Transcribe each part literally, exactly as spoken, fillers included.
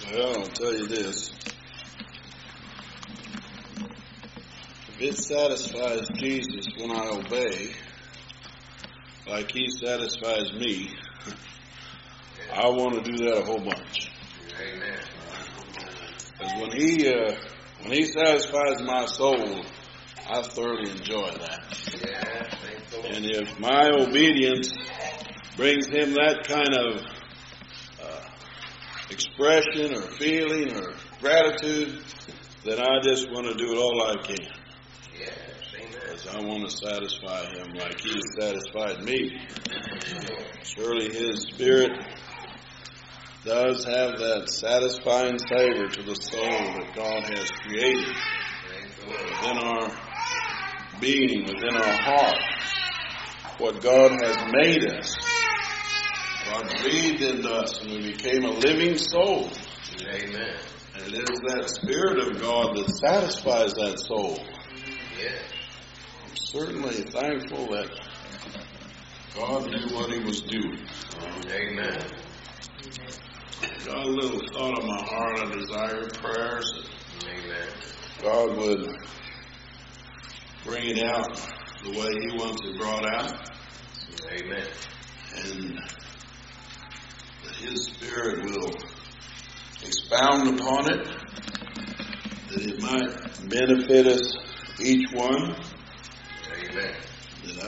Well, I'll tell you this. If it satisfies Jesus when I obey, like He satisfies me, I want to do that a whole bunch. Amen. Because when He uh, when He satisfies my soul, I thoroughly enjoy that. Yeah, thank the Lord. And if my obedience brings Him that kind of uh, expression or feeling or gratitude, then I just want to do it all I can. Yes, amen. Because I want to satisfy Him like He has satisfied me. Surely His Spirit does have that satisfying savor to the soul that God has created within our being, within our heart. What God has made us. God breathed into us and we became a living soul. Amen. And it is that Spirit of God that satisfies that soul. Yes. I'm certainly thankful that God knew what He was doing. Amen. Got a little thought in my heart, I desire prayers that Amen. God would bring it out the way He wants it brought out. Amen. And that His Spirit will expound upon it, that it might benefit us, each one, Amen. that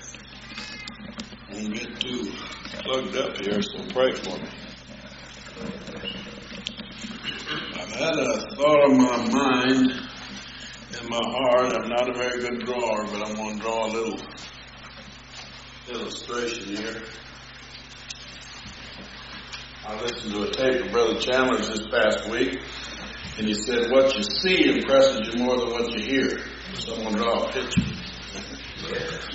I won't get too plugged up here, so pray for me. I've had a thought on my mind, in my heart. I'm not a very good drawer, but I'm going to draw a little illustration here. I listened to a tape of Brother Chandler's this past week, and he said, what you see impresses you more than what you hear. So I'm going to draw a picture. Yes.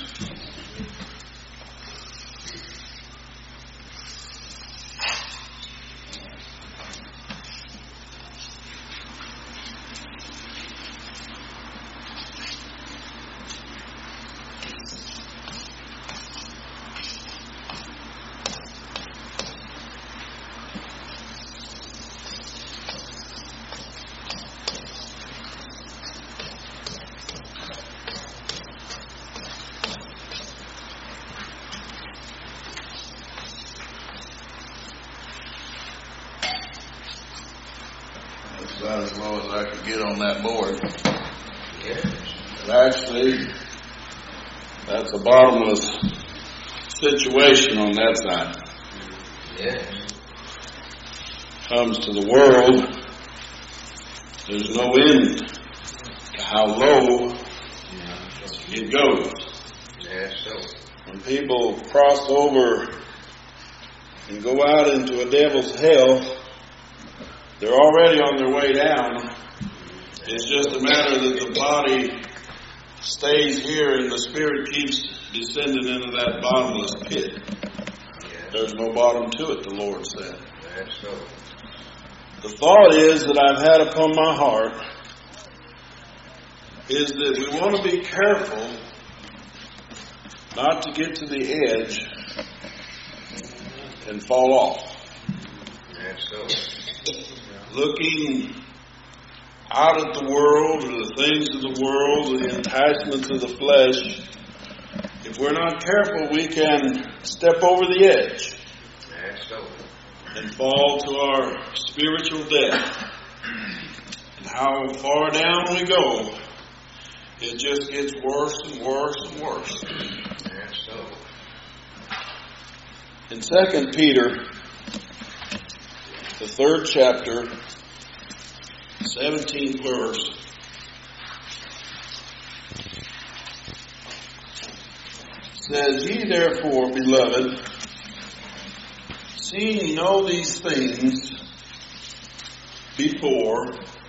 That's about as low as I could get on that board. Yes. But actually, that's a bottomless situation on that side. Yes. Comes to the world, there's no end to how low it goes. Yes, so. When people cross over and go out into a devil's hell, they're already on their way down. It's just a matter that the body stays here and the spirit keeps descending into that bottomless pit. Yes. There's no bottom to it, the Lord said. Yes, so. The thought is that I've had upon my heart is that we want to be careful not to get to the edge and fall off. Yes, so. Looking out at the world or the things of the world, the enticements of the flesh, if we're not careful, we can step over the edge Yes, so. and fall to our spiritual death. And how far down we go, it just gets worse and worse and worse. Yes, so. In Second Peter, the third chapter, seventeenth verse, says, Ye therefore, beloved, seeing ye know these things before,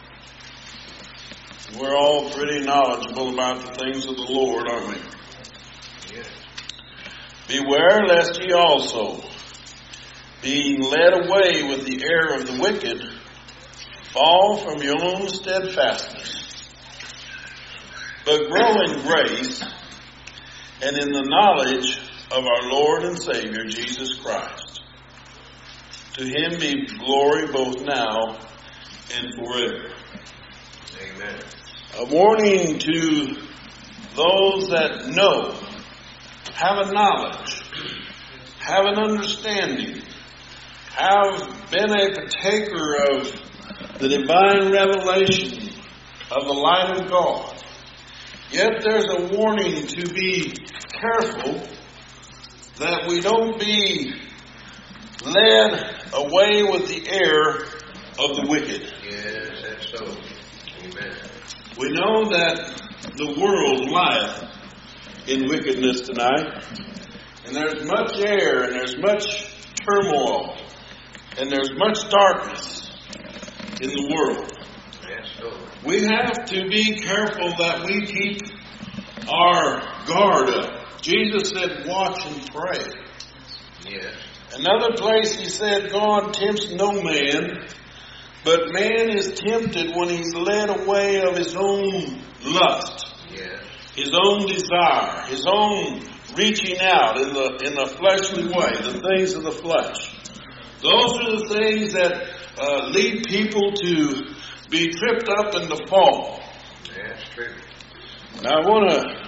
we're all pretty knowledgeable about the things of the Lord, aren't we? Yes. Beware lest ye also, being led away with the error of the wicked, fall from your own steadfastness, but grow in grace and in the knowledge of our Lord and Savior Jesus Christ. To him be glory both now and forever. Amen. A warning to those that know, have a knowledge, have an understanding, have been a partaker of the divine revelation of the light of God. Yet there's a warning to be careful that we don't be led away with the error of the wicked. Yes, that's so. Amen. We know that the world lieth in wickedness tonight, and there's much error, and there's much turmoil, and there's much darkness in the world. Yes, so. We have to be careful that we keep our guard up. Jesus said, watch and pray. Yes. Another place he said, God tempts no man, but man is tempted when he's led away of his own lust, Yes. his own desire, his own reaching out in the in the fleshly way, the things of the flesh. Those are the things that uh, lead people to be tripped up and to fall. That's true. Now I want to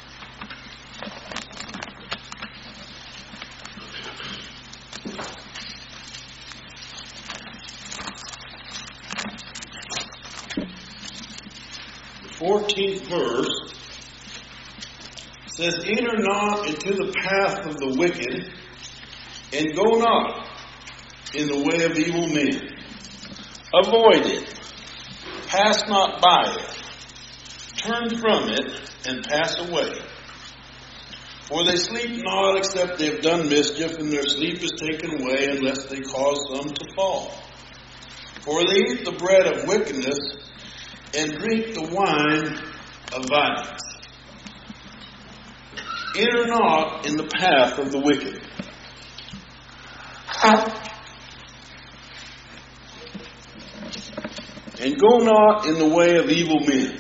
fourteenth verse says, enter not into the path of the wicked, and go not in the way of evil men. Avoid it. Pass not by it. Turn from it, and pass away. For they sleep not, except they have done mischief, and their sleep is taken away, unless they cause some to fall. For they eat the bread of wickedness, and drink the wine of violence. Enter not in the path of the wicked. And go not in the way of evil men.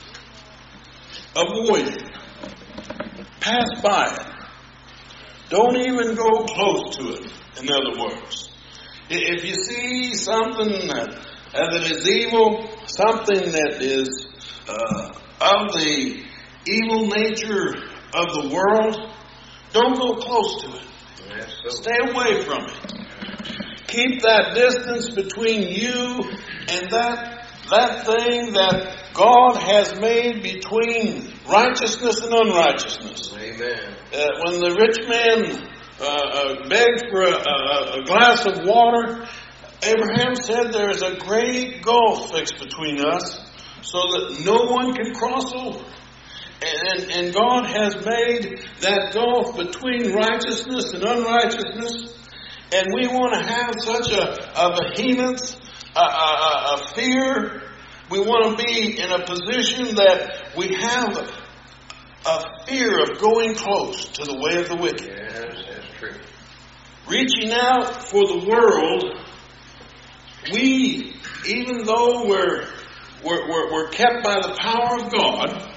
Avoid it. Pass by it. Don't even go close to it, in other words. If you see something that, that is evil, something that is uh, of the evil nature of the world, don't go close to it. Yes, so. Stay away from it. Keep that distance between you and that that thing that God has made between righteousness and unrighteousness. Amen. Uh, when the rich man uh, uh, begged for a, a, a glass of water, Abraham said there is a great gulf fixed between us so that no one can cross over. And, and, and God has made that gulf between righteousness and unrighteousness. And we want to have such a, a vehemence, a, a, a fear. We want to be in a position that we have a, a fear of going close to the way of the wicked. Yes, that's true. Reaching out for the world, we, even though we're, we're, we're, we're kept by the power of God,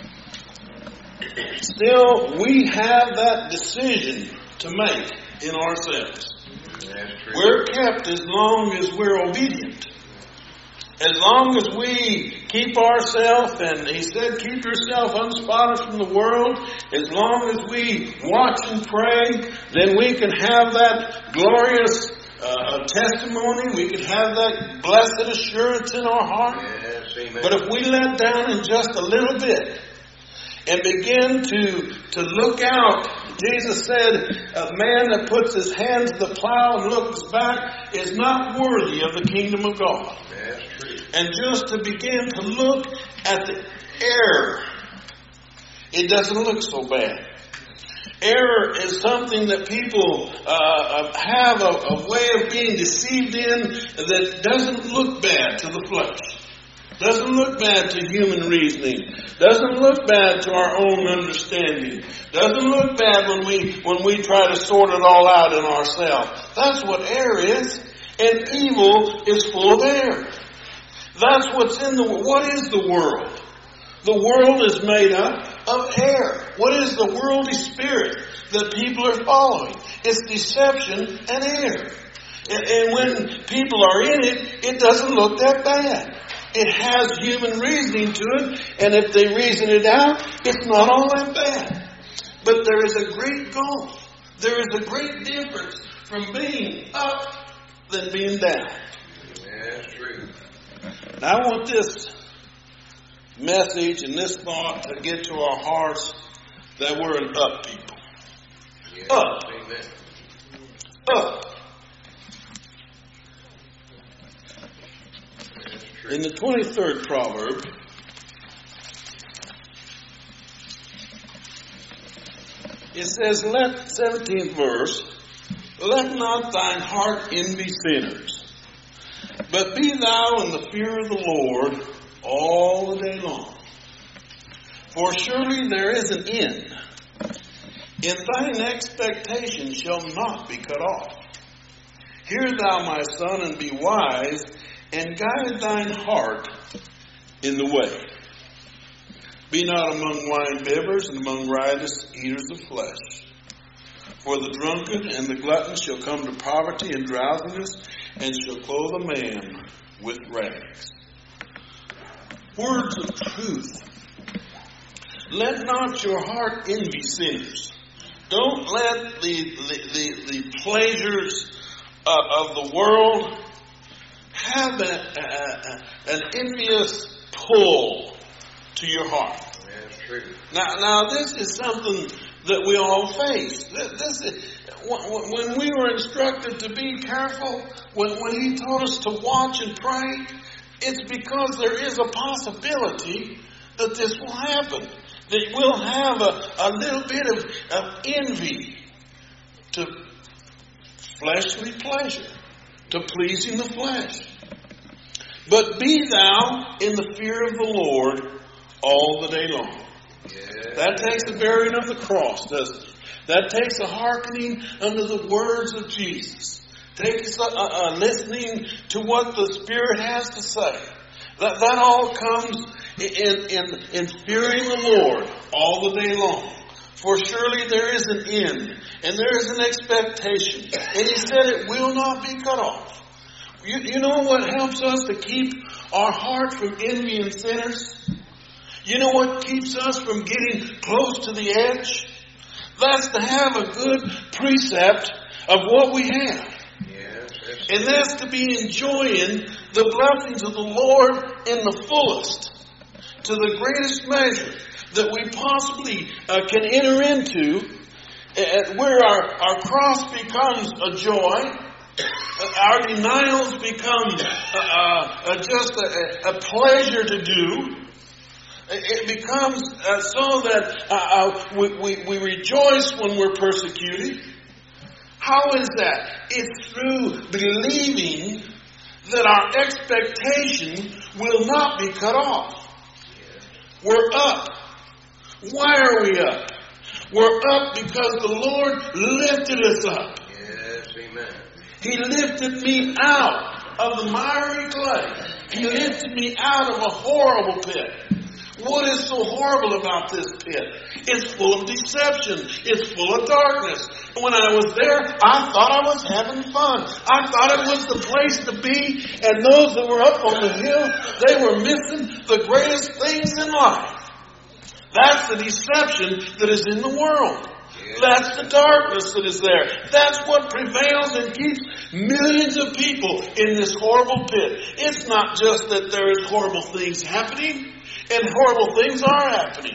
still we have that decision to make in ourselves. That's true. We're kept as long as we're obedient. As long as we keep ourselves, and he said, keep yourself unspotted from the world, as long as we watch and pray, then we can have that glorious uh, testimony. We can have that blessed assurance in our heart. Yes, amen. But if we let down in just a little bit and begin to, to look out, Jesus said, a man that puts his hand to the plow and looks back is not worthy of the kingdom of God. That's true. And just to begin to look at the error, it doesn't look so bad. Error is something that people uh, have a, a way of being deceived in that doesn't look bad to the flesh. Doesn't look bad to human reasoning. Doesn't look bad to our own understanding. Doesn't look bad when we when we try to sort it all out in ourselves. That's what error is. And evil is full of error. That's what's in the world. What is the world? The world is made up of error. What is the worldly spirit that people are following? It's deception and error. And, and when people are in it, it doesn't look that bad. It has human reasoning to it, and if they reason it out, it's not all that bad. But there is a great gulf. There is a great difference from being up than being down. Yeah, that's true. Now I want this message and this thought to get to our hearts that we're an up people. Yeah, Up. amen. Up. That's true. In the twenty-third proverb, it says, let, seventeenth verse, let not thine heart envy sinners, but be thou in the fear of the Lord all the day long. For surely there is an end, and thine expectation shall not be cut off. Hear thou, my son, and be wise, and guide thine heart in the way. Be not among wine bibbers and among riotous eaters of flesh. For the drunkard and the glutton shall come to poverty and drowsiness, and shall clothe a man with rags. Words of truth. Let not your heart envy sinners. Don't let the, the, the, the pleasures uh, of the world have a, a, an envious pull to your heart. That's true. Now, now this is something that we all face. This is, when we were instructed to be careful, when, when He told us to watch and pray, it's because there is a possibility that this will happen. That we'll have a, a little bit of, of envy to fleshly pleasure, to pleasing the flesh. But be thou in the fear of the Lord all the day long. Yeah. That takes the bearing of the cross, doesn't it? That takes a hearkening unto the words of Jesus. Takes a, a, a listening to what the Spirit has to say. That, that all comes in, in, in fearing the Lord all the day long. For surely there is an end, and there is an expectation. And He said it will not be cut off. You, you know what helps us to keep our heart from envying sinners? You know what keeps us from getting close to the edge? That's to have a good precept of what we have. Yes, that's And that's to be enjoying the blessings of the Lord in the fullest, to the greatest measure that we possibly uh, can enter into, uh, where our, our cross becomes a joy, uh, our denials become uh, uh, just a, a pleasure to do. It becomes uh, so that uh, uh, we, we, we rejoice when we're persecuted. How is that? It's through believing that our expectation will not be cut off. We're up. Why are we up? We're up because the Lord lifted us up. Yes, amen. He lifted me out of the miry clay. He lifted me out of a horrible pit. What is so horrible about this pit? It's full of deception. It's full of darkness. When I was there, I thought I was having fun. I thought it was the place to be. And those that were up on the hill, they were missing the greatest things in life. That's the deception that is in the world. That's the darkness that is there. That's what prevails and keeps millions of people in this horrible pit. It's not just that there is horrible things happening. And horrible things are happening.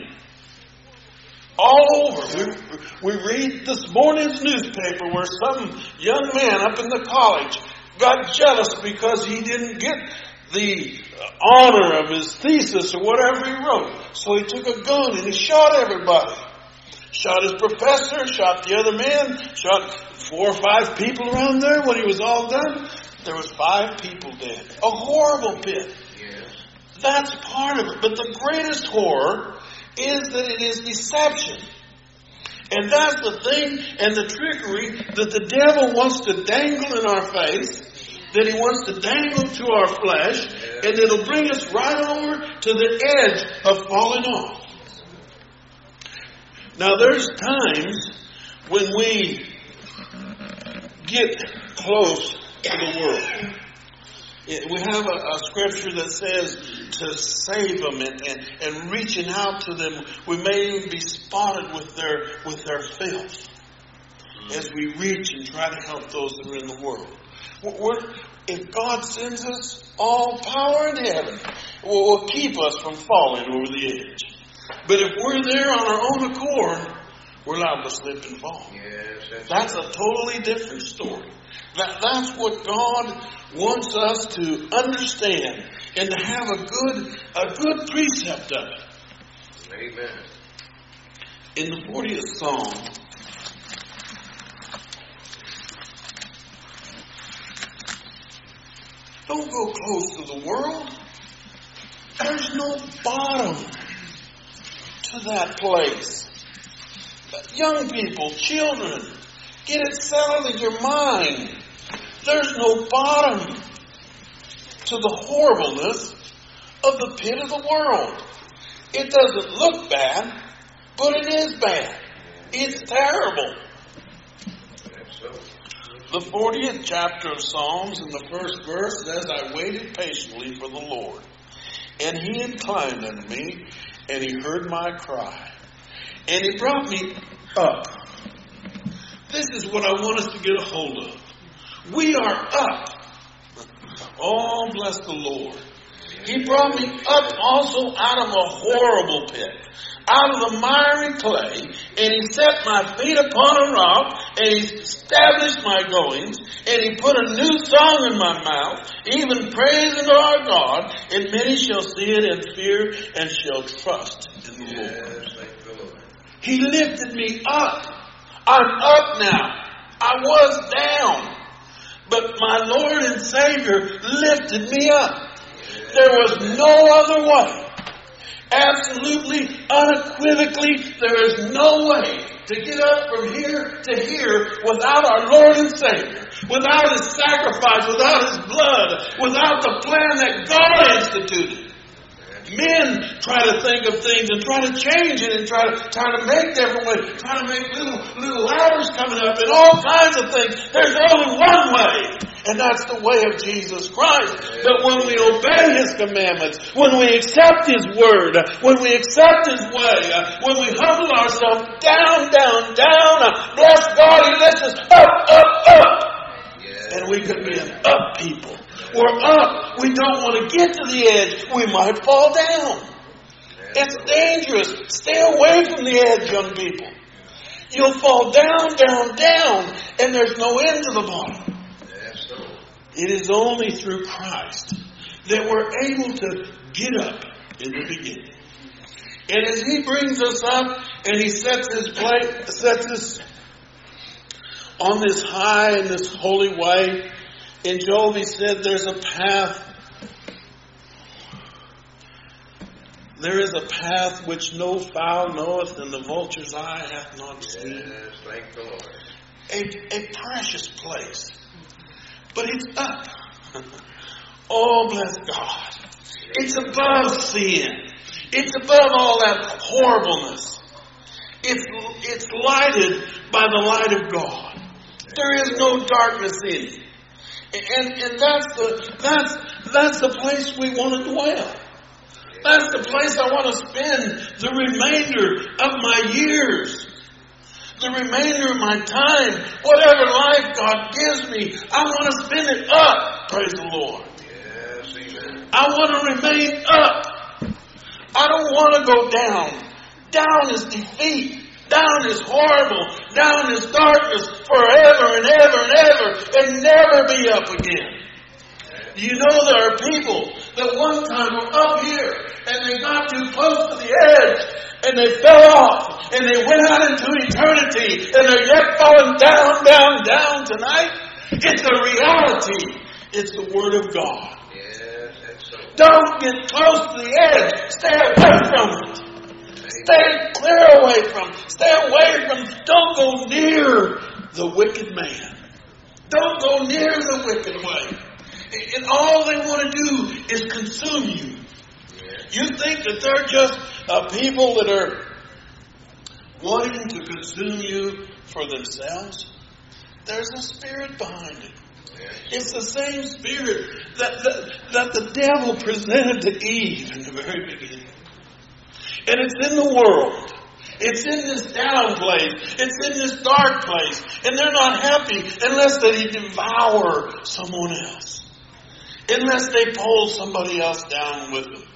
All over. We, we read this morning's newspaper where some young man up in the college got jealous because he didn't get the honor of his thesis or whatever he wrote. So he took a gun and he shot everybody. Shot his professor, shot the other man, shot four or five people around there. When he was all done, there was five people dead. A horrible pit. That's part of it. But the greatest horror is that it is deception. And that's the thing and the trickery that the devil wants to dangle in our face, that he wants to dangle to our flesh, and it'll bring us right over to the edge of falling off. Now there's times when we get close to the world. We have a, a scripture that says to save them and, and, and reaching out to them. We may even be spotted with their with their filth as we reach and try to help those that are in the world. We're, if God sends us, all power in heaven will, will keep us from falling over the edge. But if we're there on our own accord, we're liable to slip and fall. Yes, that's, that's a totally different story. That, that's what God wants us to understand and to have a good a good precept of it. Amen. In the fortieth Psalm, don't go close to the world. There's no bottom to that place. Young people, children, get it settled in your mind. There's no bottom to the horribleness of the pit of the world. It doesn't look bad, but it is bad. It's terrible. The fortieth chapter of Psalms, in the first verse, says, I waited patiently for the Lord, and he inclined unto me, and he heard my cry, and he brought me up. This is what I want us to get a hold of. We are up. Oh, bless the Lord. He brought me up also out of a horrible pit, out of the miry clay, and he set my feet upon a rock, and he established my goings, and he put a new song in my mouth, even praise unto our God, and many shall see it and fear and shall trust in the Lord. He lifted me up. I'm up now. I was down. But my Lord and Savior lifted me up. There was no other way. Absolutely, unequivocally, there is no way to get up from here to here without our Lord and Savior, without His sacrifice, without His blood, without the plan that God instituted. Men try to think of things and try to change it and try to try to make different ways, try to make little little ladders coming up and all kinds of things. There's only one way, and that's the way of Jesus Christ. But when we obey His commandments, when we accept His word, when we accept His way, when we humble ourselves down, down, down, bless God, He lifts us up, up, up. And we could be an up people. We're up. We don't want to get to the edge. We might fall down. It's dangerous. Stay away from the edge, young people. You'll fall down, down, down, and there's no end to the bottom. It is only through Christ that we're able to get up in the beginning. And as He brings us up and He sets His place, sets us on this high and this holy way, in Job He said there's a path. There is a path which no fowl knoweth, and the vulture's eye hath not seen. Yes, thank the Lord. A, a precious place. But it's up. Oh, bless God. It's above sin. It's above all that horribleness. It's, it's lighted by the light of God. There is no darkness in it. And, and that's the that's that's the place we want to dwell. That's the place I want to spend the remainder of my years. The remainder of my time. Whatever life God gives me, I want to spend it up. Praise the Lord. Yes, amen. I want to remain up. I don't want to go down. Down is defeat. Down is horrible. Down is darkness forever and ever and ever and never be up again. You know there are people that one time were up here and they got too close to the edge and they fell off and they went out into eternity and they're yet falling down, down, down tonight. It's a reality. It's the Word of God. Yes, that's so. Don't get close to the edge. Stay away from it. Stay clear away from. Stay away from. Don't go near the wicked man. Don't go near the wicked way. And all they want to do is consume you. You think that they're just uh, people that are wanting to consume you for themselves? There's a spirit behind it. It's the same spirit that, that, that the devil presented to Eve in the very beginning. And it's in the world. It's in this down place. It's in this dark place. And they're not happy unless they devour someone else. Unless they pull somebody else down with them.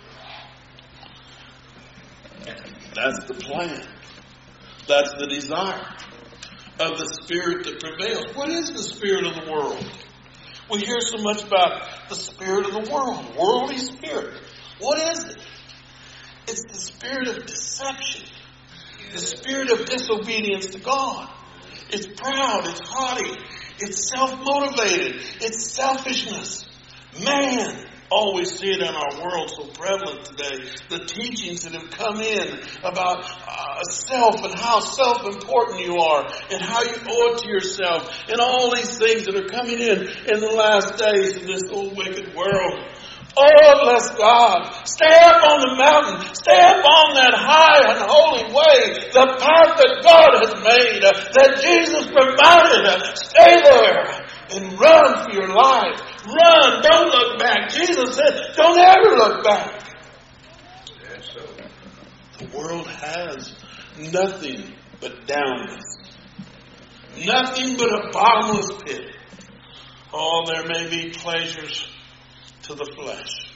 That's the plan. That's the desire of the spirit that prevails. What is the spirit of the world? We hear so much about the spirit of the world, worldly spirit. What is it? It's the spirit of deception, the spirit of disobedience to God. It's proud, it's haughty, it's self-motivated, it's selfishness. Man, always see it in our world so prevalent today. The teachings that have come in about uh, self and how self-important you are and how you owe it to yourself and all these things that are coming in in the last days of this old wicked world. Oh, bless God. Stay up on the mountain. Stay up on that high and holy way. The path that God has made, uh, that Jesus provided. Uh, stay there and run for your life. Run. Don't look back. Jesus said, don't ever look back. Yes, so. The world has nothing but downness. Nothing but a bottomless pit. Oh, there may be pleasures to the flesh,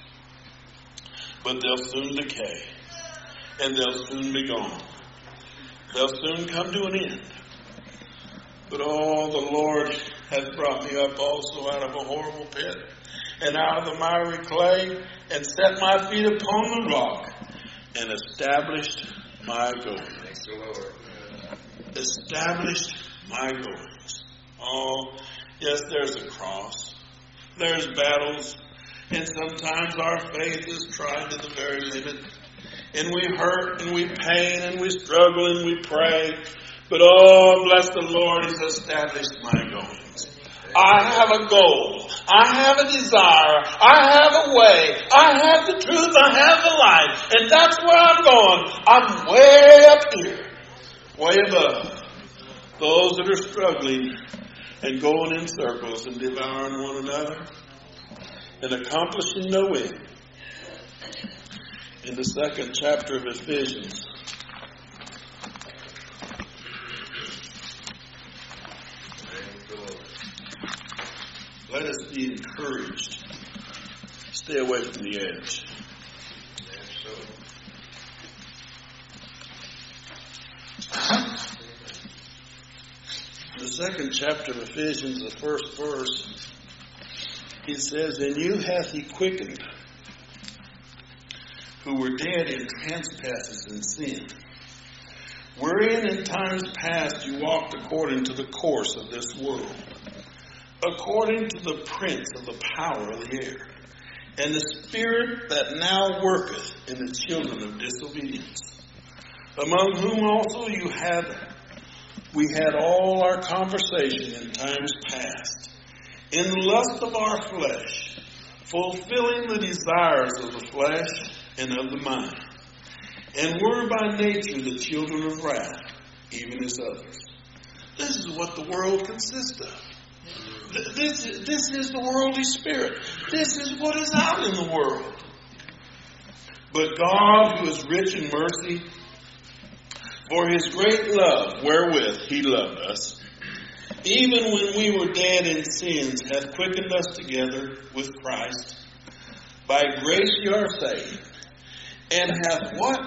but they'll soon decay, and they'll soon be gone. They'll soon come to an end. But oh, the Lord has brought me up also out of a horrible pit, and out of the miry clay, and set my feet upon the rock, and established my goings. Thank the Lord. Established my goings. Oh, yes, there's a cross. There's battles. And sometimes our faith is tried to the very limit. And we hurt and we pain and we struggle and we pray. But oh, bless the Lord, He's established my goings. I have a goal. I have a desire. I have a way. I have the truth. I have the life. And that's where I'm going. I'm way up here. Way above those that are struggling and going in circles and devouring one another and accomplishing no end. In the second chapter of Ephesians, let us be encouraged. Stay away from the edge. The second chapter of Ephesians, the first verse, he says, "In you hath he quickened, who were dead in trespasses and sin, wherein in times past you walked according to the course of this world, according to the prince of the power of the air, and the spirit that now worketh in the children of disobedience, among whom also you had we had all our conversation in times past, in the lust of our flesh, fulfilling the desires of the flesh and of the mind, and were by nature the children of wrath, even as others." This is what the world consists of. This is, this is the worldly spirit. This is what is out in the world. But God, who is rich in mercy, for His great love wherewith He loved us, even when we were dead in sins, hath quickened us together with Christ. By grace you are saved, and hath what?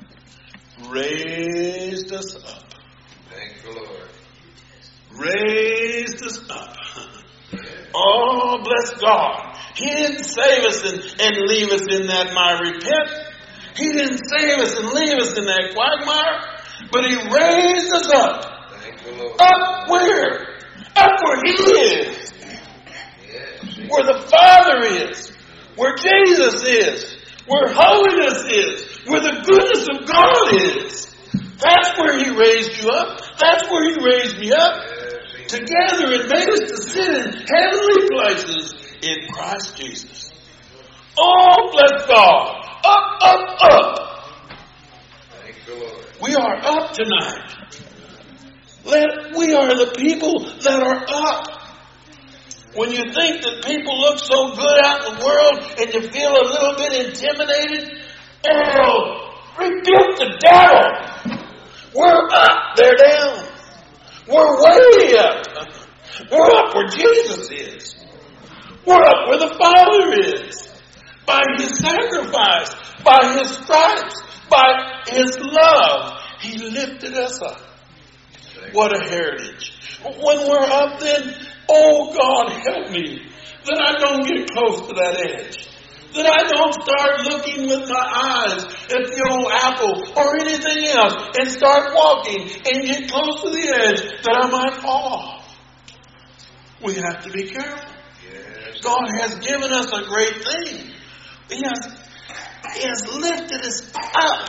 Raised us up. Thank the Lord. Raised us up. Oh, bless God. He didn't save us and, and leave us in that miry pit. He didn't save us and leave us in that quagmire. But He raised us up. Thank the Lord. Up where? Up where He is. Yes. Where the Father is. Where Jesus is. Where holiness is. Where the goodness of God is. That's where He raised you up. That's where He raised me up. Yes. Together it made us to sit in heavenly places in Christ Jesus. Oh, bless God. Up, up, up. Thank the Lord. We are up tonight. Let, we are the people that are up. When you think that people look so good out in the world and you feel a little bit intimidated, oh, rebuke the devil. We're up, they're down. We're way up. We're up where Jesus is. We're up where the Father is. By His sacrifice, by His stripes, by His love, He lifted us up. What a heritage. When we're up then, oh God, help me that I don't get close to that edge. That I don't start looking with my eyes at the old apple or anything else and start walking and get close to the edge that I might fall off. We have to be careful. Yes. God has given us a great thing. He has, he has lifted us up.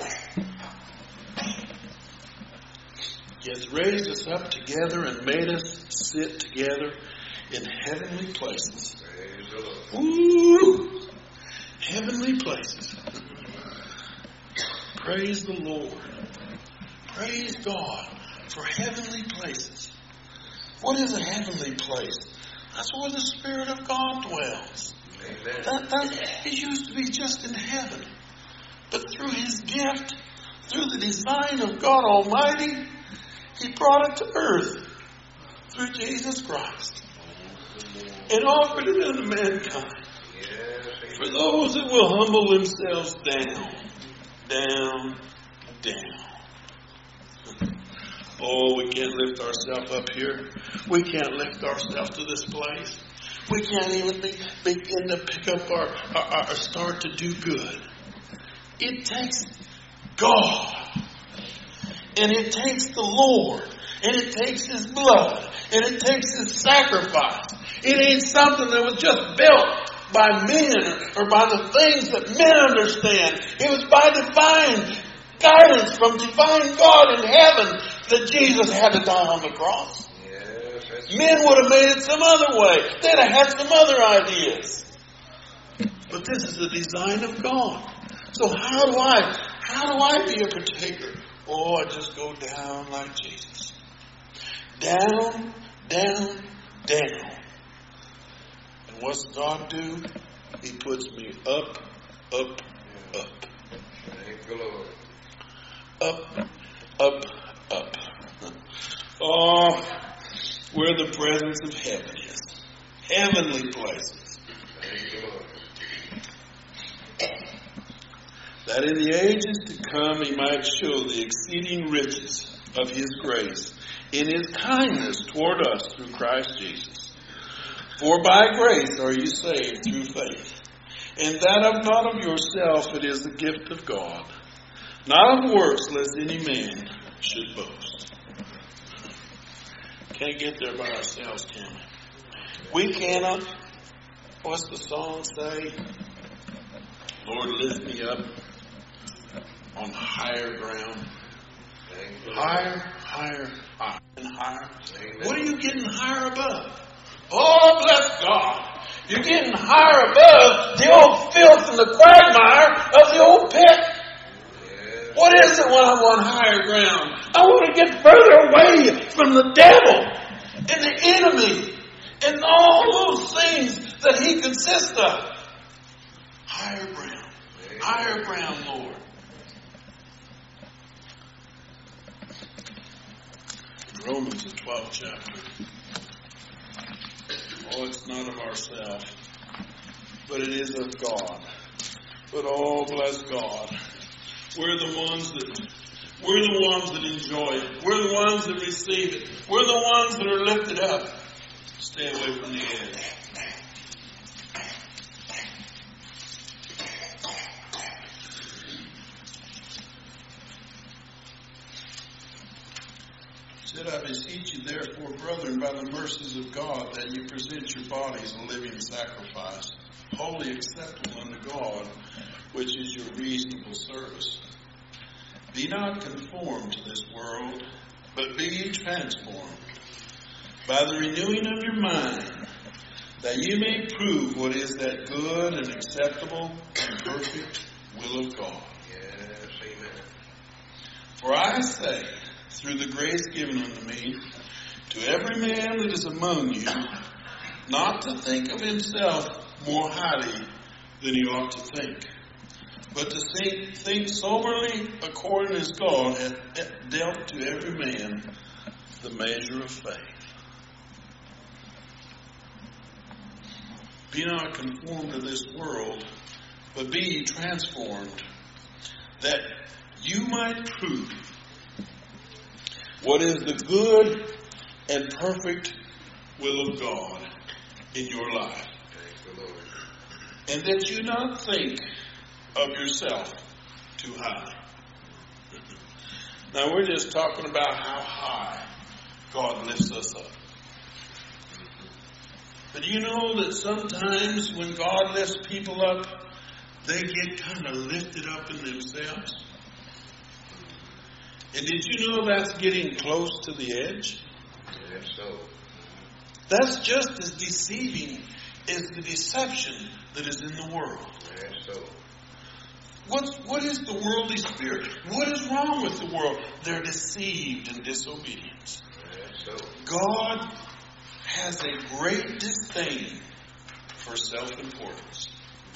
He has raised us up together and made us sit together in heavenly places. Ooh, heavenly places. Praise the Lord. Praise God for heavenly places. What is a heavenly place? That's where the Spirit of God dwells. That, that, it used to be just in heaven. But through His gift, through the design of God Almighty, He brought it to earth through Jesus Christ and offered it unto mankind. For those that will humble themselves down, down, down. Oh, we can't lift ourselves up here. We can't lift ourselves to this place. We can't even be, begin to pick up our, our, our start to do good. It takes God. And it takes the Lord. And it takes His blood. And it takes His sacrifice. It ain't something that was just built by men or by the things that men understand. It was by divine guidance from divine God in heaven that Jesus had to die on the cross. Yes, men would have made it some other way. They'd have had some other ideas. But this is the design of God. So how do I, how do I be a partaker? Oh, I just go down like Jesus. Down, down, down. And what's God do? He puts me up, up, up. Thank the Lord. Up, up, up. Oh, where the presence of heaven is. Heavenly places. Thank the Lord. That in the ages to come He might show the exceeding riches of His grace in His kindness toward us through Christ Jesus. For by grace are you saved through faith, and that of not of yourself, it is the gift of God, not of works, lest any man should boast. Can't get there by ourselves, can we? We cannot. What's the song say? Lord, lift me up on higher ground. Higher, higher, higher, and higher. What are you getting higher above? Oh, bless God. You're getting higher above the old filth and the quagmire of the old pit. What is it when I'm on higher ground? I want to get further away from the devil and the enemy and all those things that he consists of. Higher ground. Higher ground, Lord. In Romans, the twelfth chapter. Oh, it's not of ourselves, but it is of God. But oh, bless God. We're the ones that we're the ones that enjoy it. We're the ones that receive it. We're the ones that are lifted up. Stay away from the edge. Said, I beseech you, therefore, brethren, by the mercies of God, that you present your bodies a living sacrifice, wholly acceptable unto God, which is your reasonable service. Be not conformed to this world, but be ye transformed by the renewing of your mind, that you may prove what is that good and acceptable and perfect will of God. Yes, amen. For I say, through the grace given unto me, to every man that is among you, not to think of himself more highly than he ought to think, but to think, think soberly according as God hath dealt to every man the measure of faith. Be not conformed to this world, but be ye transformed, that you might prove what is the good and perfect will of God in your life. Thank the Lord. And that you not think of yourself too high. Now we're just talking about how high God lifts us up. But you know that sometimes when God lifts people up, they get kind of lifted up in themselves. And did you know that's getting close to the edge? Yes, so. That's just as deceiving as the deception that is in the world. Yes, so. What's, what is the worldly spirit? What is wrong with the world? They're deceived in disobedience. Yes, so. God has a great disdain for self-importance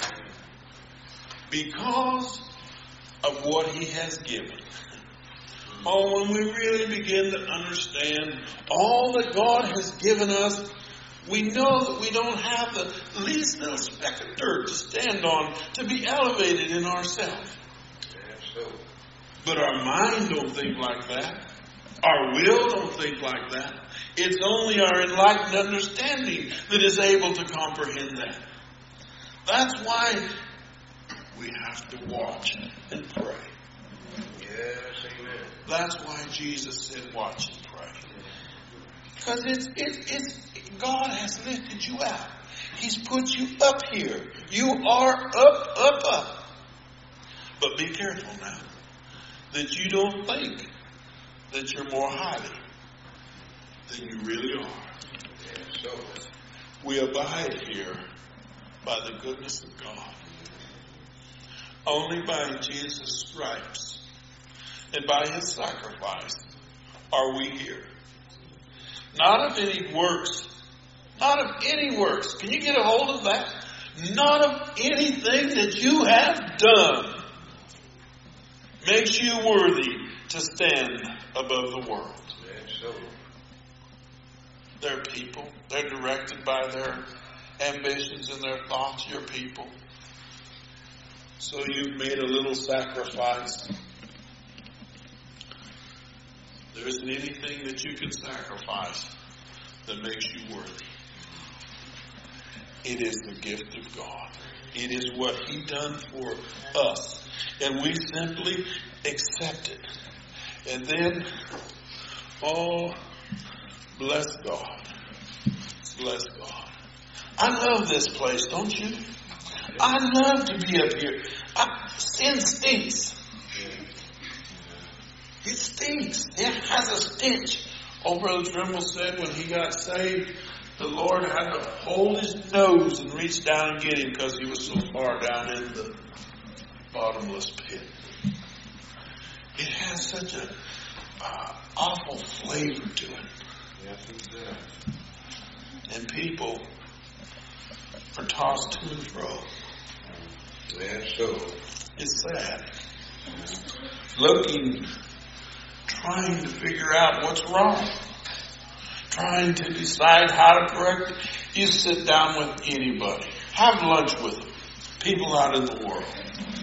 because of what he has given. Oh, when we really begin to understand all that God has given us, we know that we don't have the least little speck of dirt to stand on to be elevated in ourselves. Yes, so. But our mind don't think like that. Our will don't think like that. It's only our enlightened understanding that is able to comprehend that. That's why we have to watch and pray. Yes, amen. That's why Jesus said, watch and pray. Because it's, it's, it's, God has lifted you out. He's put you up here. You are up, up, up. But be careful now that you don't think that you're more highly than you really are. Yes, so. We abide here by the goodness of God. Only by Jesus' stripes and by his sacrifice are we here. Not of any works. Not of any works. Can you get a hold of that? Not of anything that you have done makes you worthy to stand above the world. Yes, so. They're people. They're directed by their ambitions and their thoughts. You're people. So you've made a little sacrifice. There isn't anything that you can sacrifice that makes you worthy. It is the gift of God. It is what he done for us. And we simply accept it. And then, oh, bless God. Bless God. I love this place, don't you? I love to be up here. I, sin stinks. It stinks. It has a stench. Old Brother Trimble said when he got saved, the Lord had to hold his nose and reach down and get him because he was so far down in the bottomless pit. It has such a uh, awful flavor to it. Yes, it does. And people are tossed to and fro. Yes, so. It's sad. Looking, trying to figure out what's wrong. Trying to decide how to correct it. You sit down with anybody. Have lunch with them. People out in the world.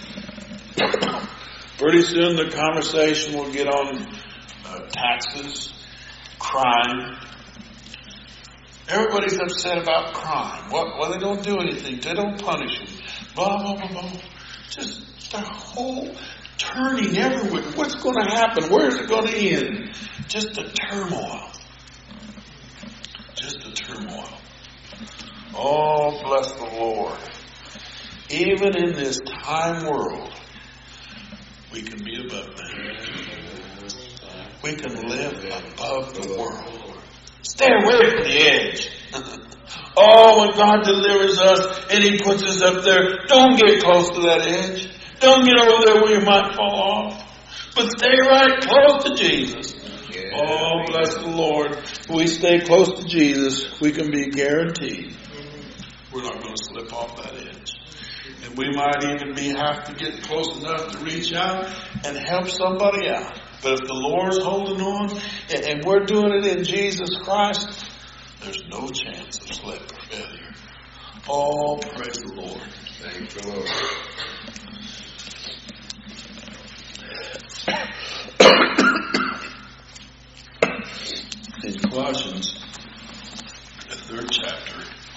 Pretty soon the conversation will get on uh, taxes, crime. Everybody's upset about crime. Well, well, they don't do anything. They don't punish them. Blah, blah, blah, blah. Just the whole turning everywhere. What's going to happen? Where's it going to end? Just a turmoil. Just a turmoil. Oh, bless the Lord. Even in this time world, we can be above that. We can live above the world. Stay away from the edge. Oh, when God delivers us and he puts us up there, don't get close to that edge. Don't get over there where you might fall off. But stay right close to Jesus. Oh, bless the Lord. we stay close to Jesus, we can be guaranteed we're not going to slip off that edge. And we might even be have to get close enough to reach out and help somebody out. But if the Lord's holding on and, and we're doing it in Jesus Christ, there's no chance of slip or failure. Oh, praise the Lord. Thank the Lord. In Colossians, the third chapter,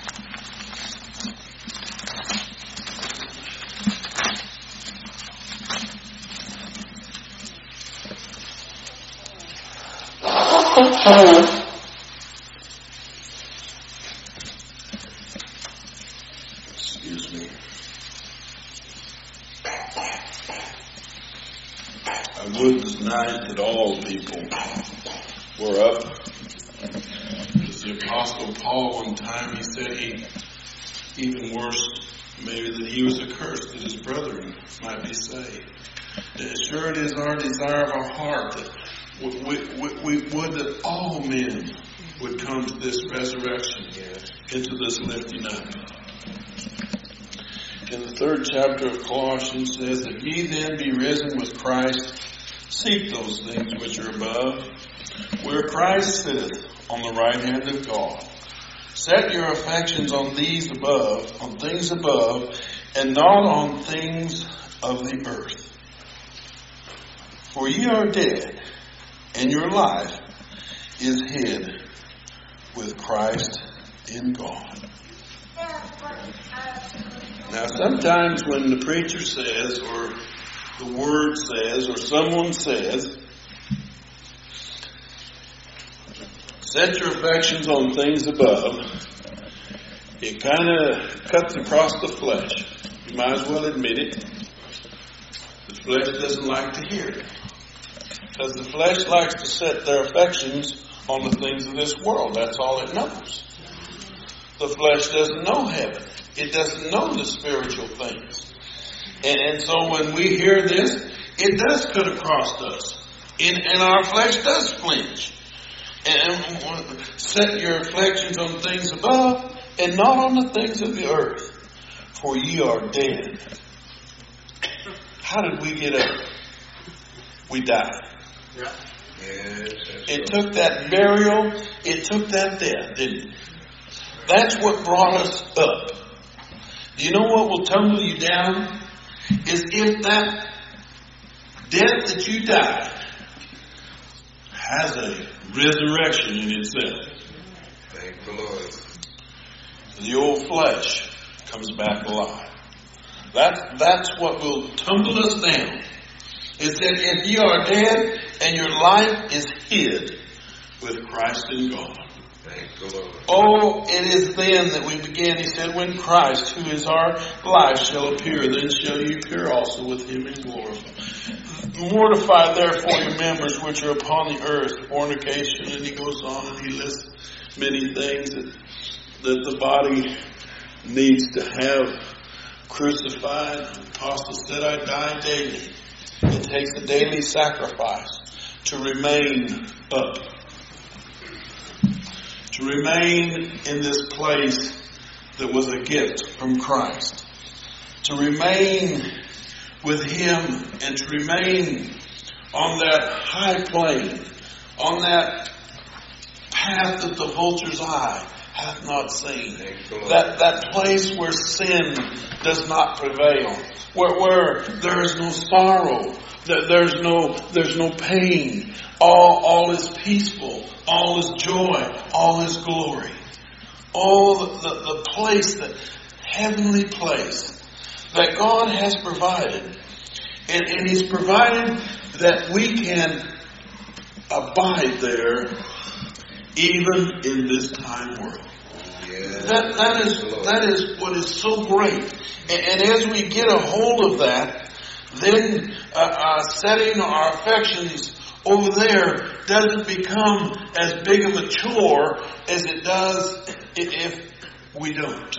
excuse me. I would tonight that all people were up. As the Apostle Paul one time, he said he, even worse, maybe that he was accursed, that his brethren might be saved. Sure, it is our desire of our heart that we, we, we would that all men would come to this resurrection, into this lifting up. In the third chapter of Colossians says, that ye then be risen with Christ, seek those things which are above, where Christ sitteth on the right hand of God. Set your affections on these above, on things above, and not on things of the earth. For ye are dead, and your life is hid with Christ in God. Now, sometimes when the preacher says, or the word says, or someone says, set your affections on things above, it kind of cuts across the flesh. You might as well admit it. The flesh doesn't like to hear it. Because the flesh likes to set their affections on the things of this world. That's all it knows. The flesh doesn't know heaven. It doesn't know the spiritual things. And, and so when we hear this, it does cut across us. And, and our flesh does flinch. And set your affections on things above and not on the things of the earth. For ye are dead. How did we get up? We died. Yeah. Yes, it took that burial, it took that death, didn't it? That's what brought us up. Do you know what will tumble you down? Is if that death that you died has a resurrection in itself. Thank the Lord. The old flesh comes back alive. That, that's what will tumble us down. Is that if you are dead and your life is hid with Christ in God. Thank the Lord. Oh, it is then that we begin, he said, when Christ, who is our life, shall appear, then shall you appear also with him in glory. Mortify therefore your members which are upon the earth, fornication, and he goes on and he lists many things that, that the body needs to have crucified. The apostle said, I die daily. It takes a daily sacrifice to remain up. To remain in this place that was a gift from Christ. To remain with him and to remain on that high plane, on that path that the vulture's eye hath not seen. That, that place where sin does not prevail. Where, where there is no sorrow. That there's no, there's no pain. All, all is peaceful. All is joy. All is glory. Oh, the, the, the place, the heavenly place that God has provided. And, and He's provided that we can abide there even in this time world. Yes. That, that is, that is what is so great. And, and as we get a hold of that, then uh, uh, setting our affections over there doesn't become as big of a chore as it does if we don't.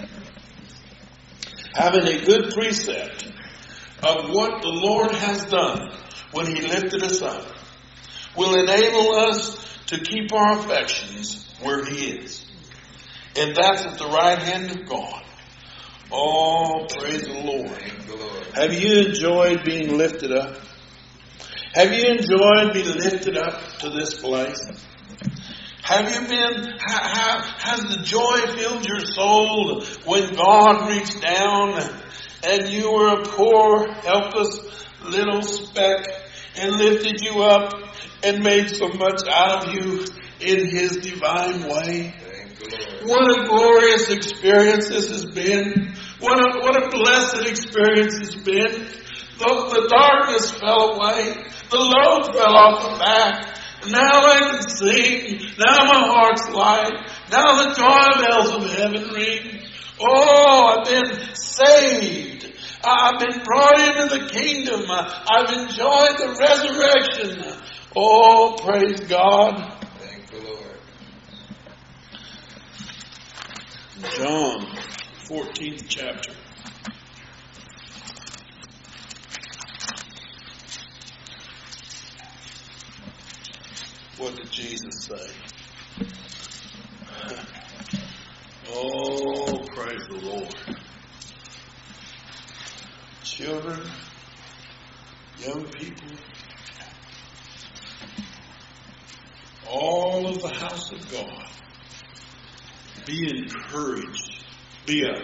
Having a good precept of what the Lord has done when He lifted us up will enable us to keep our affections where He is. And that's at the right hand of God. Oh, praise the Lord. Thank the Lord. Have you enjoyed being lifted up? Have you enjoyed being lifted up to this place? Have you been, ha, ha, has the joy filled your soul when God reached down and you were a poor, helpless little speck and lifted you up and made so much out of you in His divine way? Thank the Lord. What a glorious experience this has been. What a, what a blessed experience it's been. The, the darkness fell away. The load fell off the back. Now I can sing. Now my heart's light. Now the joy bells of heaven ring. Oh, I've been saved. I've been brought into the kingdom. I've enjoyed the resurrection. Oh, praise God. Thank the Lord. John, fourteenth chapter. What did Jesus say? Oh, praise the Lord. Children, young people, all of the house of God, be encouraged. Be up.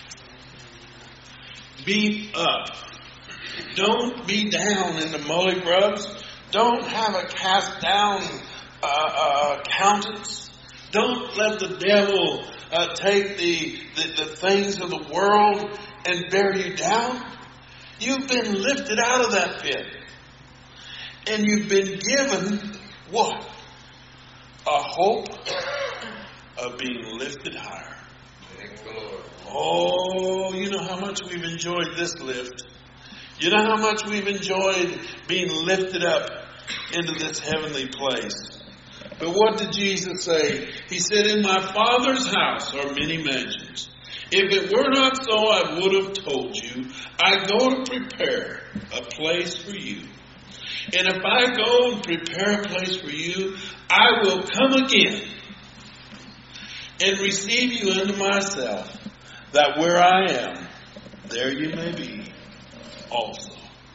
Be up. Don't be down in the mully grubs. Don't have a cast down uh, uh, countenance. Don't let the devil uh, take the, the, the things of the world and bear you down. You've been lifted out of that pit. And you've been given what? A hope of being lifted higher. Thank the Lord. Oh, you know how much we've enjoyed this lift. You know how much we've enjoyed being lifted up into this heavenly place. But what did Jesus say? He said, in my Father's house are many mansions. If it were not so, I would have told you. I go to prepare a place for you. And if I go and prepare a place for you, I will come again and receive you unto myself, that where I am, there you may be also.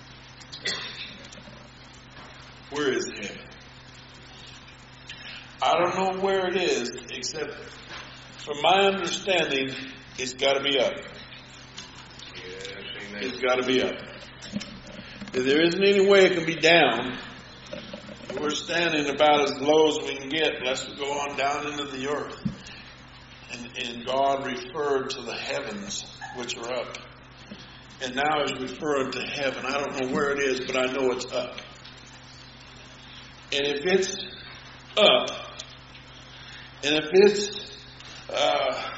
Where is heaven? I don't know where it is, except from my understanding, it's got to be up. Yes, amen. It's got to be up. If there isn't any way it can be down, we're standing about as low as we can get, lest we go on down into the earth. And, and God referred to the heavens, which are up. And now He's referring to heaven. I don't know where it is, but I know it's up. And if it's up, and if it's uh,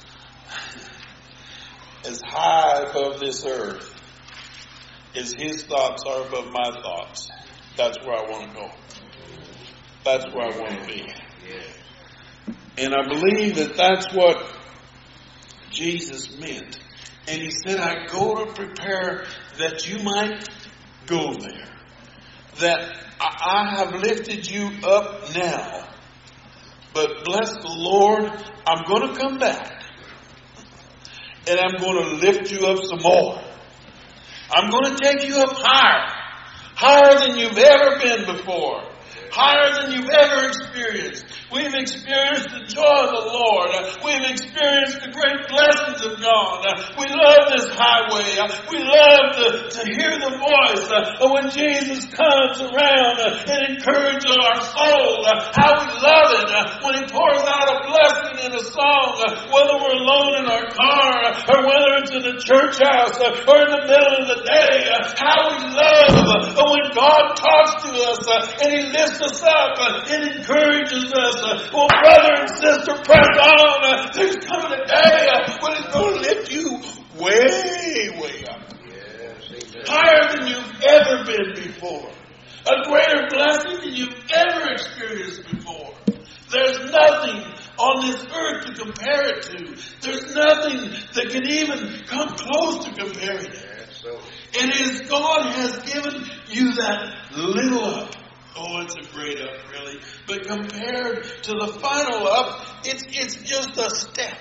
as high above this earth as His thoughts are above my thoughts, that's where I want to go. That's where I want to be. And I believe that that's what Jesus meant. And He said, I go to prepare that you might go there. That I have lifted you up now. But bless the Lord, I'm going to come back. And I'm going to lift you up some more. I'm going to take you up higher. Higher than you've ever been before. Higher than you've ever experienced. We've experienced the joy of the Lord. We've experienced the great blessings of God. We love this highway. We love to, to hear the voice when Jesus comes around and encourages our soul. How we love it when He pours out a blessing in a song, whether we're alone in our car or whether it's in the church house or in the middle of the day. How we love when God talks to us and He lifts us up and encourages us. Well, brother and sister, press on. There's coming a day when it's going to lift you way, way up. Yes, Higher than you've ever been before. A greater blessing than you've ever experienced before. There's nothing on this earth to compare it to. There's nothing that can even come close to comparing it. yes, so. And as God has given you that little up. Oh, it's a great up, really. valley. But compared to the final up, it's, it's just a step.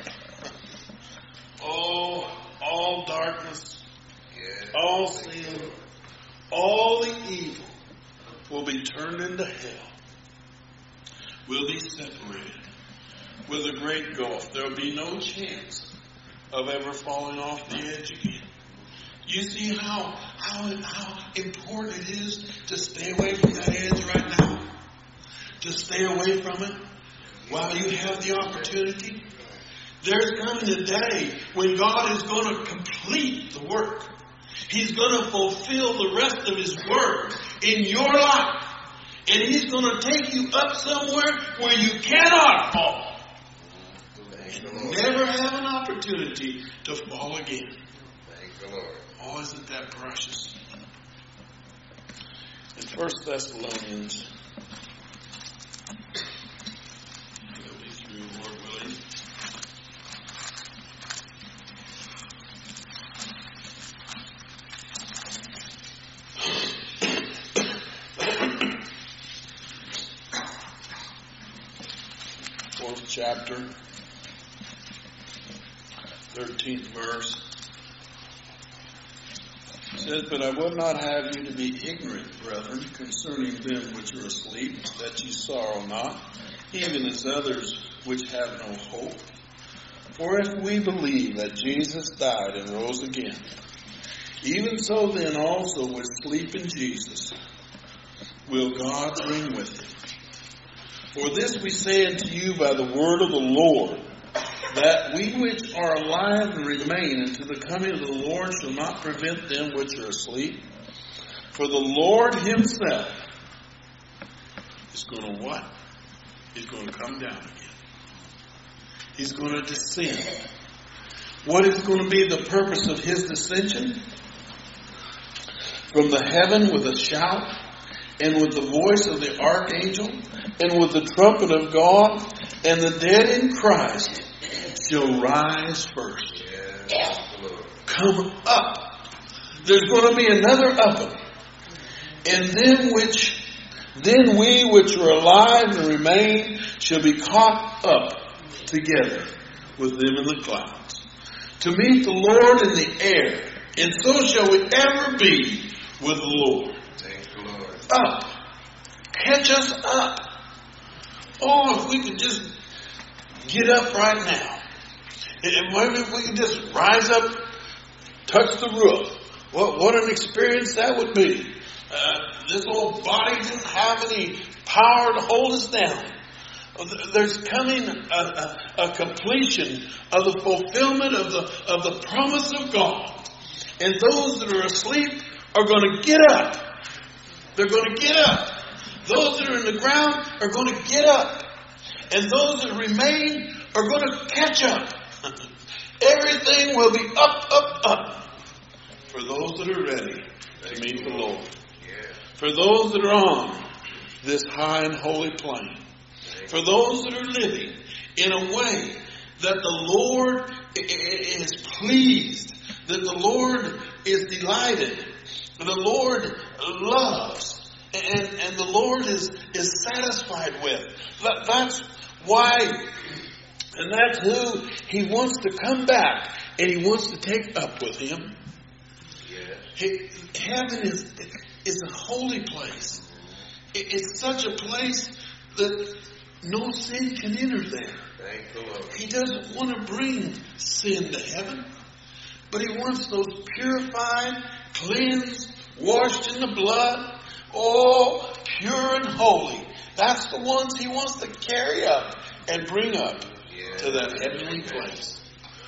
Oh, all darkness, Yes. all sin, all the evil will be turned into hell. We'll be separated with a great gulf. There will be no chance of ever falling off the edge again. You see how, how, how important it is to stay away from that edge right now? To stay away from it while you have the opportunity? There's coming a day when God is going to complete the work. He's going to fulfill the rest of His work in your life. And He's going to take you up somewhere where you cannot fall. And never have an opportunity to fall again. Thank the Lord. Oh, isn't that precious? In First Thessalonians, we'll be through, Lord willing. Fourth chapter, thirteenth verse. It says, "But I would not have you to be ignorant, brethren, concerning them which are asleep, that ye sorrow not, even as others which have no hope. For if we believe that Jesus died and rose again, even so then also which sleep in Jesus will God bring with Him. For this we say unto you by the word of the Lord, that we which are alive and remain unto the coming of the Lord shall not prevent them which are asleep. For the Lord Himself is going to what? He's going to come down again. He's going to descend. What is going to be the purpose of His descension? From the heaven with a shout, and with the voice of the archangel, and with the trumpet of God, and the dead in Christ shall rise first. Yes. Come up. There's going to be another upping. And then which then we which are alive and remain shall be caught up together with them in the clouds, to meet the Lord in the air. And so shall we ever be with the Lord. Thank the Lord. Up. Catch us up. Oh, if we could just get up right now. And maybe if we could just rise up, touch the roof. What, what an experience that would be. Uh, this old body didn't have any power to hold us down. There's coming a, a, a completion of the fulfillment of the, of the promise of God. And those that are asleep are going to get up. They're going to get up. Those that are in the ground are going to get up. And those that remain are going to catch up. Everything will be up, up, up. For those that are ready to meet the Lord. For those that are on this high and holy plain. For those that are living in a way that the Lord is pleased. That the Lord is delighted. The Lord loves. And, and the Lord is, is satisfied with. That, that's why, and that's who He wants to come back and He wants to take up with Him. Yes. He, heaven is, is a holy place. It, it's such a place that no sin can enter there. Thank the Lord. He doesn't want to bring sin to heaven, but He wants those purified, cleansed, washed in the blood. Oh, pure and holy. That's the ones He wants to carry up and bring up Yes. to that heavenly place.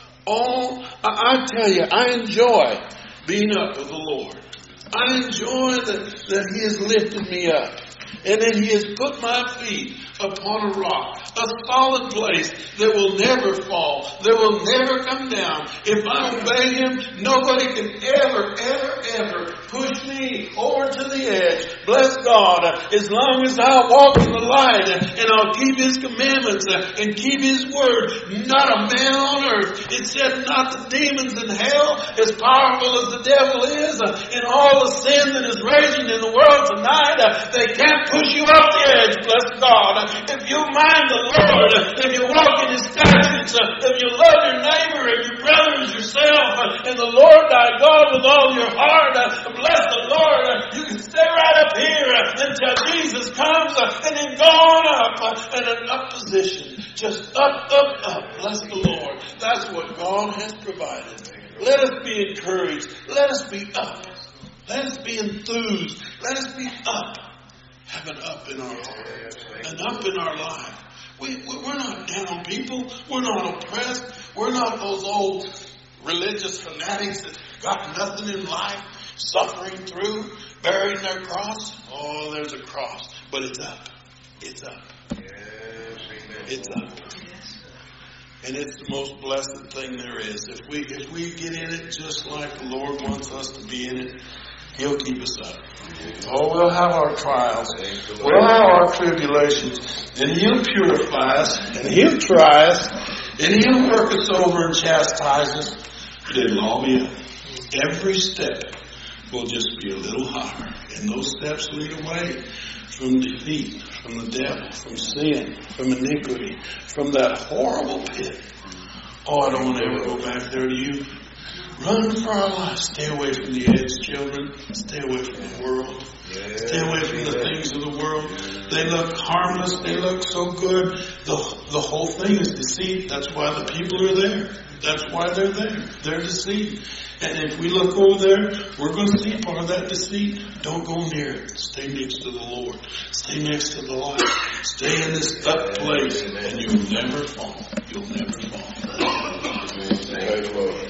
Oh, I, I tell you, I enjoy being up with the Lord. I enjoy that, that He has lifted me up. And that He has put my feet upon a rock, a solid place that will never fall, that will never come down. If I obey Him, nobody can ever, ever, ever push me over to the edge. Bless God, as long as I walk in the light and I'll keep His commandments and keep His word, not a man on earth. It said not the demons in hell, as powerful as the devil is, and all all the sin that is raging in the world tonight, uh, they can't push you off the edge, bless God. If you mind the Lord, if you walk in His statutes, uh, if you love your neighbor and your brother as yourself, uh, and the Lord thy God with all your heart, uh, bless the Lord, uh, you can stay right up here uh, until Jesus comes, uh, and then go on up uh, in an up position. Just up, up, up. Bless the Lord. That's what God has provided. Let us be encouraged. Let us be up. Let us be enthused. Let us be up. Have an up in our heart. An up in our life. We, we're not down on people. We're not oppressed. We're not those old religious fanatics that got nothing in life, suffering through, bearing their cross. Oh, there's a cross. But it's up. It's up. It's up. And it's the most blessed thing there is. If we if we get in it just like the Lord wants us to be in it, He'll keep us up. Oh, we'll have our trials. We'll have our tribulations. And He'll purify us. And He'll try us. And He'll work us over and chastise us. But it'll all be up. Every step will just be a little higher. And those steps lead away from defeat, from the devil, from sin, from iniquity, from that horrible pit. Oh, I don't want to ever go back there to you. Run for our lives. Stay away from the edge, children. Stay away from the world. Stay away from the things of the world. They look harmless. They look so good. The, the whole thing is deceit. That's why the people are there. That's why they're there. They're deceived. And if we look over there, we're going to see part of that deceit. Don't go near it. Stay next to the Lord. Stay next to the light. Stay in this up place, and you'll never fall. You'll never fall. Thank you, Lord.